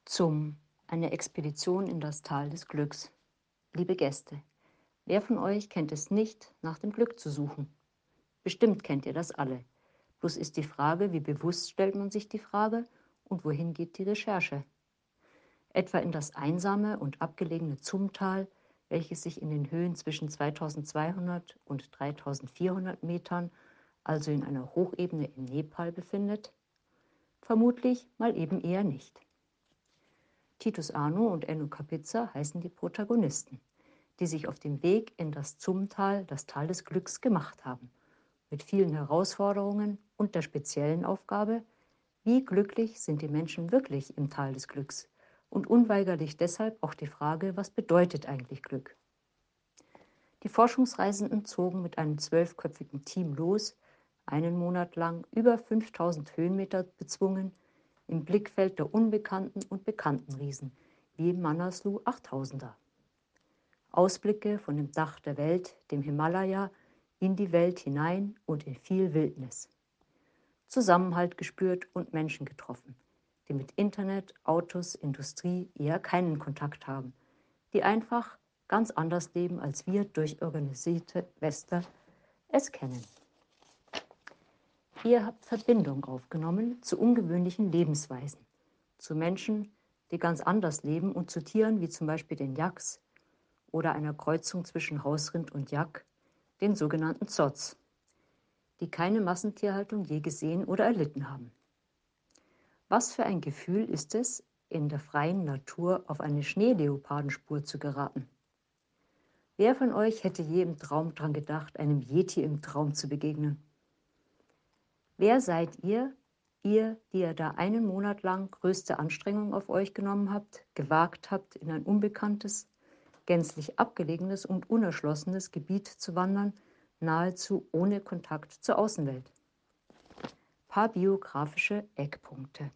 Eine Expedition in das Tal des Glücks. Liebe Gäste, wer von euch kennt es nicht, nach dem Glück zu suchen? Bestimmt kennt ihr das alle. Bloß ist die Frage, wie bewusst stellt man sich die Frage und wohin geht die Recherche? Etwa in das einsame und abgelegene Zumtal, welches sich in den Höhen zwischen 2200 und 3400 Metern, also in einer Hochebene in Nepal, befindet? Vermutlich mal eben eher nicht. Titus Anu und Enno Kapitza heißen die Protagonisten, die sich auf dem Weg in das Zumtal, das Tal des Glücks, gemacht haben, mit vielen Herausforderungen und der speziellen Aufgabe, wie glücklich sind die Menschen wirklich im Tal des Glücks? Und unweigerlich deshalb auch die Frage, was bedeutet eigentlich Glück? Die Forschungsreisenden zogen mit einem 12-köpfigen Team los, einen Monat lang über 5000 Höhenmeter bezwungen, im Blickfeld der unbekannten und bekannten Riesen, wie im Manaslu 8000er. Ausblicke von dem Dach der Welt, dem Himalaya, in die Welt hinein und in viel Wildnis. Zusammenhalt gespürt und Menschen getroffen, die mit Internet, Autos, Industrie eher keinen Kontakt haben, die einfach ganz anders leben, als wir durchorganisierte Wester es kennen. Ihr habt Verbindung aufgenommen zu ungewöhnlichen Lebensweisen, zu Menschen, die ganz anders leben und zu Tieren wie zum Beispiel den Yaks oder einer Kreuzung zwischen Hausrind und Yak, den sogenannten Zots, die keine Massentierhaltung je gesehen oder erlitten haben. Was für ein Gefühl ist es, in der freien Natur auf eine Schneeleopardenspur zu geraten? Wer von euch hätte je im Traum dran gedacht, einem Yeti im Traum zu begegnen? Wer seid ihr, die ihr da einen Monat lang größte Anstrengung auf euch genommen habt, gewagt habt, in ein unbekanntes, gänzlich abgelegenes und unerschlossenes Gebiet zu wandern, nahezu ohne Kontakt zur Außenwelt? Paar biografische Eckpunkte.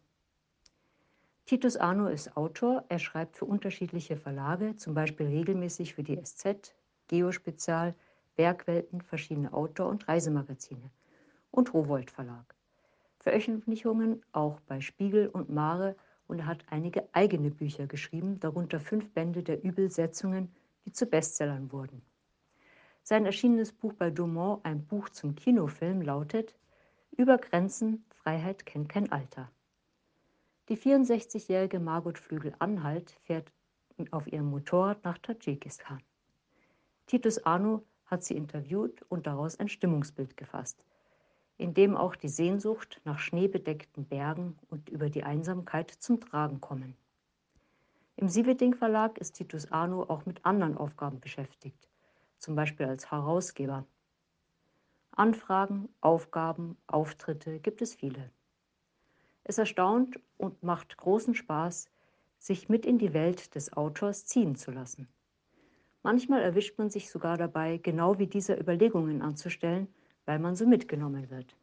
Titus Anu ist Autor, er schreibt für unterschiedliche Verlage, zum Beispiel regelmäßig für die SZ, Geospezial, Bergwelten, verschiedene Outdoor- und Reisemagazine und Rowohlt Verlag. Veröffentlichungen auch bei Spiegel und Mare, und er hat einige eigene Bücher geschrieben, darunter 5 Bände der Übelsetzungen, die zu Bestsellern wurden. Sein erschienenes Buch bei Dumont, ein Buch zum Kinofilm, lautet Über Grenzen, Freiheit kennt kein Alter. Die 64-jährige Margot Flügel-Anhalt fährt auf ihrem Motorrad nach Tadschikistan. Titus Anu hat sie interviewt und daraus ein Stimmungsbild gefasst, in dem auch die Sehnsucht nach schneebedeckten Bergen und über die Einsamkeit zum Tragen kommen. Im Sieveding Verlag ist Titus Anu auch mit anderen Aufgaben beschäftigt, zum Beispiel als Herausgeber. Anfragen, Aufgaben, Auftritte gibt es viele. Es erstaunt und macht großen Spaß, sich mit in die Welt des Autors ziehen zu lassen. Manchmal erwischt man sich sogar dabei, genau wie diese Überlegungen anzustellen, weil man so mitgenommen wird.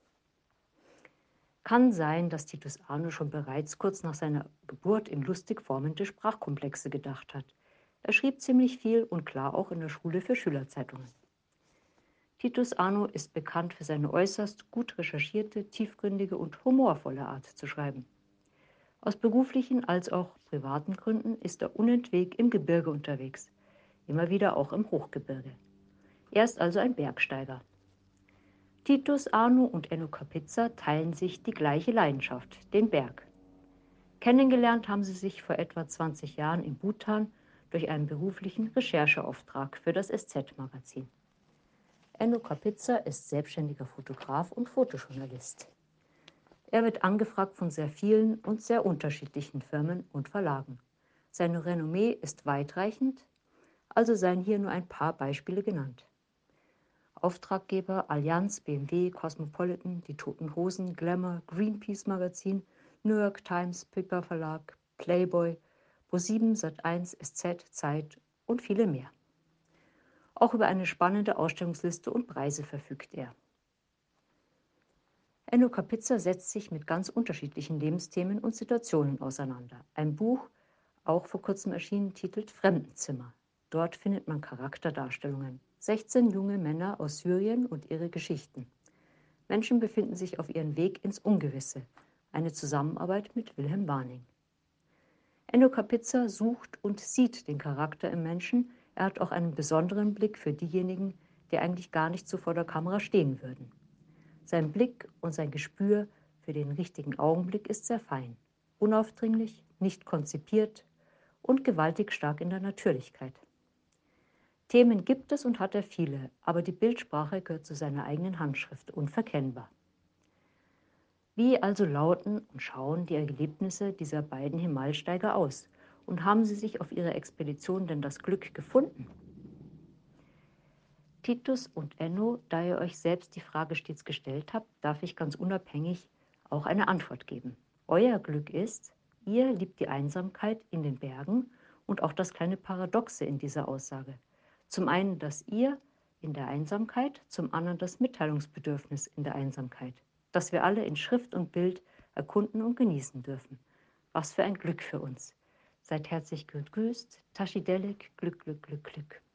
Kann sein, dass Titus Anu schon bereits kurz nach seiner Geburt in lustig formende Sprachkomplexe gedacht hat. Er schrieb ziemlich viel und klar auch in der Schule für Schülerzeitungen. Titus Anu ist bekannt für seine äußerst gut recherchierte, tiefgründige und humorvolle Art zu schreiben. Aus beruflichen als auch privaten Gründen ist er unentwegt im Gebirge unterwegs, immer wieder auch im Hochgebirge. Er ist also ein Bergsteiger. Titus Anu und Enno Kapitza teilen sich die gleiche Leidenschaft, den Berg. Kennengelernt haben sie sich vor etwa 20 Jahren in Bhutan durch einen beruflichen Rechercheauftrag für das SZ-Magazin. Enno Kapitza ist selbstständiger Fotograf und Fotojournalist. Er wird angefragt von sehr vielen und sehr unterschiedlichen Firmen und Verlagen. Sein Renommee ist weitreichend, also seien hier nur ein paar Beispiele genannt. Auftraggeber Allianz, BMW, Cosmopolitan, die Toten Hosen, Glamour, Greenpeace Magazin, New York Times, Piper Verlag, Playboy, ProSieben, Sat.1, SZ, Zeit und viele mehr. Auch über eine spannende Ausstellungsliste und Preise verfügt er. Enno Kapitza setzt sich mit ganz unterschiedlichen Lebensthemen und Situationen auseinander. Ein Buch, auch vor kurzem erschienen, titelt Fremdenzimmer. Dort findet man Charakterdarstellungen. 16 junge Männer aus Syrien und ihre Geschichten. Menschen befinden sich auf ihrem Weg ins Ungewisse. Eine Zusammenarbeit mit Wilhelm Warning. Enno Kapitza sucht und sieht den Charakter im Menschen. Er hat auch einen besonderen Blick für diejenigen, die eigentlich gar nicht so vor der Kamera stehen würden. Sein Blick und sein Gespür für den richtigen Augenblick ist sehr fein, unaufdringlich, nicht konzipiert und gewaltig stark in der Natürlichkeit. Themen gibt es und hat er viele, aber die Bildsprache gehört zu seiner eigenen Handschrift, unverkennbar. Wie also lauten und schauen die Erlebnisse dieser beiden Himalsteiger aus? Und haben sie sich auf ihrer Expedition denn das Glück gefunden? Titus und Enno, da ihr euch selbst die Frage stets gestellt habt, darf ich ganz unabhängig auch eine Antwort geben. Euer Glück ist, ihr liebt die Einsamkeit in den Bergen und auch das kleine Paradoxe in dieser Aussage. Zum einen, dass ihr in der Einsamkeit, zum anderen das Mitteilungsbedürfnis in der Einsamkeit, das wir alle in Schrift und Bild erkunden und genießen dürfen. Was für ein Glück für uns. Seid herzlich gegrüßt, Tashi Delek, Glück, Glück, Glück, Glück.